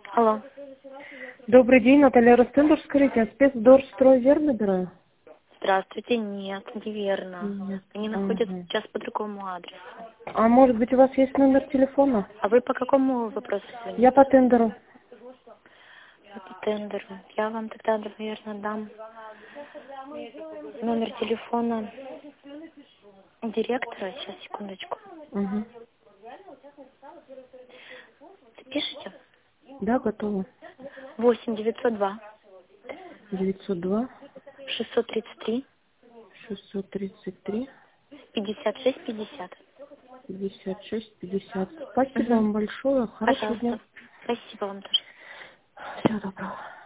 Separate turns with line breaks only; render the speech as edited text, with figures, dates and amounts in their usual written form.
Алло.
Добрый день, Наталья Ростендер, скажите, а спецдорстрой верно набираю?
Здравствуйте. Нет, неверно.
Нет.
Они находятся
Ага.
сейчас по другому адресу.
А может быть у вас есть номер телефона?
А вы по какому вопросу
Я
звоните?
по тендеру.
По тендеру. Я вам тогда, наверное, дам номер телефона директора. Сейчас, секундочку.
Угу.
Пишите?
Да, готово.
8 902
902
633
633
56 50.
56 50. Спасибо
Угу.
вам большое. Хорошего дня.
Пожалуйста. Спасибо вам тоже.
Всего доброго.